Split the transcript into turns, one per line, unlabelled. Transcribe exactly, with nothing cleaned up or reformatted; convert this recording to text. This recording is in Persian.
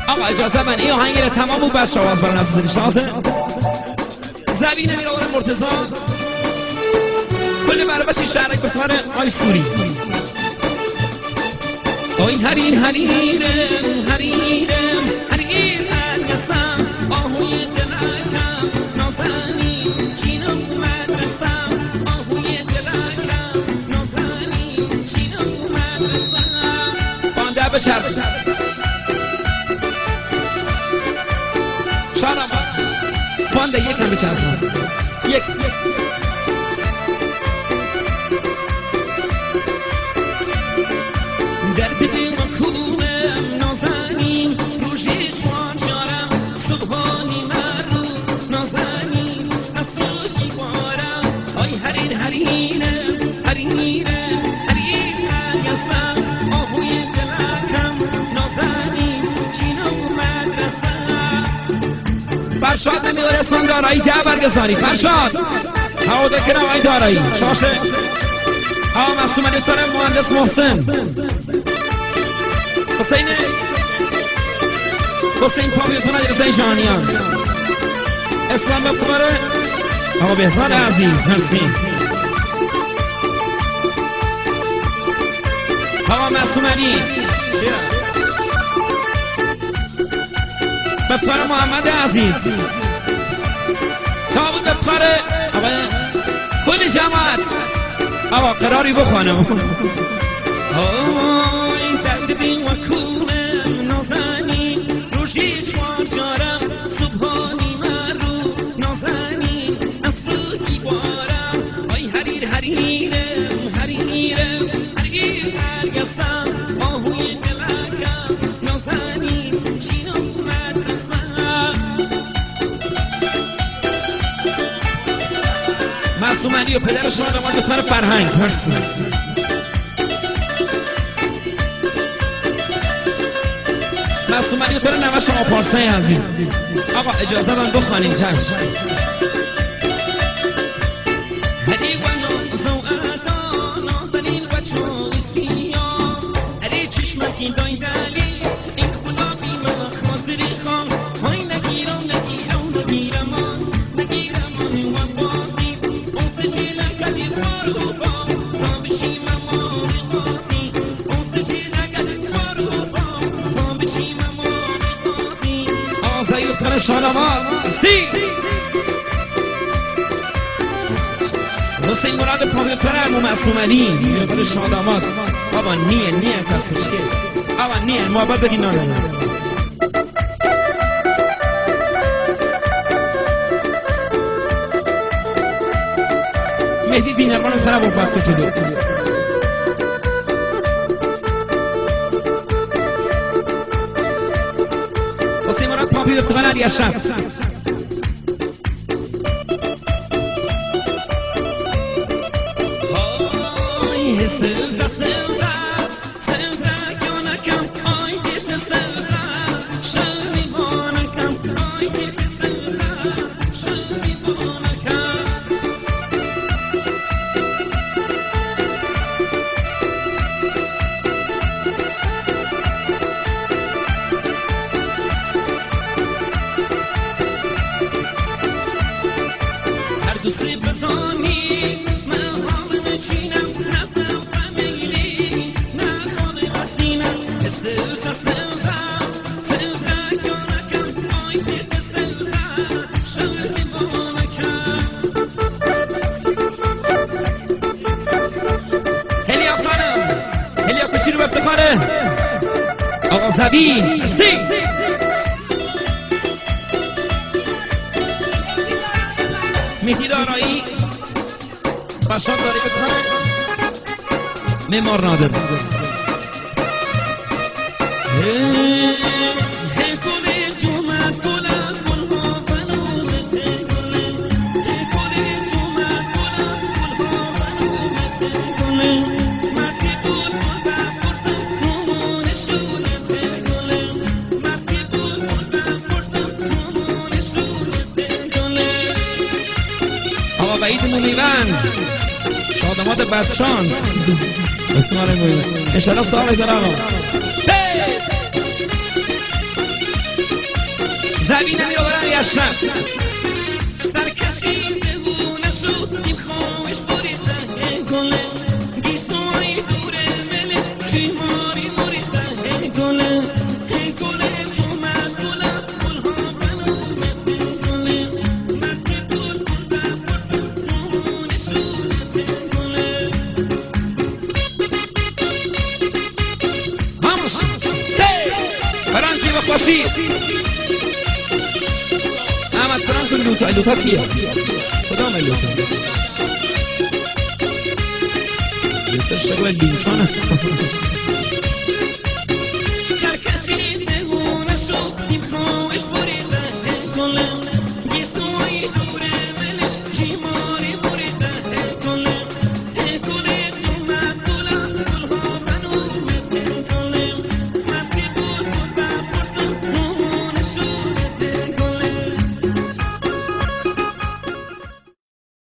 آقا اجازه من این آهنگ رو تمام بود بچه آواز برای نفس نشناسه زبینه میره آقای مرتضا کل مربش شهرک به کار آی سوری آی هرین هرینم هرینم هرین هرگسم آهوی دلکم نازنی چینم مدرسم آهوی دلکم نازنی چینم مدرسم بانده بچرد چارم بانده یک هم بچرد یک فرشاد نمیدارستان دارایی ده برگزاری فرشاد هوا دکر آقای دارایی شاشه آقا مصومنی داره مهندس محسن حسین حسین پاویتون حسین جانیان اسلام بکبره آقا بهزاد عزیز مرسی آقا مصومنی بفتار محمد عزیز تابود بفتار آقا کل جماعت آقا قراری بخوانم آی دردی و کولم نازنی روشی چوار جارم صبحانی مرو نازنی اصل دیوارم آی حریر حریرم حریرم حریر هرگستم آهوی دلکم نازنی چینم معصومانی و پدر شما داماد دکتر فرهنگ مرسی معصومانی و پدر نوه شما پارسای عزیز آقا اجازه من بخوانیم چشم هدی و نازو نازنین و چوی سیام اری چشمکی دای دلی این خلابی ما خاطری خام های نگیرم نگیرم نگیرم نگیرم و بازی شالامات سی حسین مراد پامیتر امو معصومانی میره شادامات بابا نیه نیه کسی چیه بابا نیه محبت بگی نانه مهدی دینرمان رو طرف باز که جلو حسین مراد پاپی بفتقال علی اشرف آقا زبی مرسی مهدی دارایی باشاد داری بکنه معمار نادر وحید مومیوند شادمات بدشانس اشاره مومیوند اشاره ساقی در آقا زبینم یا برای اشرف سرکشی بهونه شد این خواهش بریده گله گیسوی دوره ملش چیماری مریده گله گله اومد گله گلها بلومه گله مرد گل بودم بهونه شد گله vamos فرانکی بخواشی احمد فرانک لوتا لوتا کیه کدام لوتا لوتا شکل لوچانه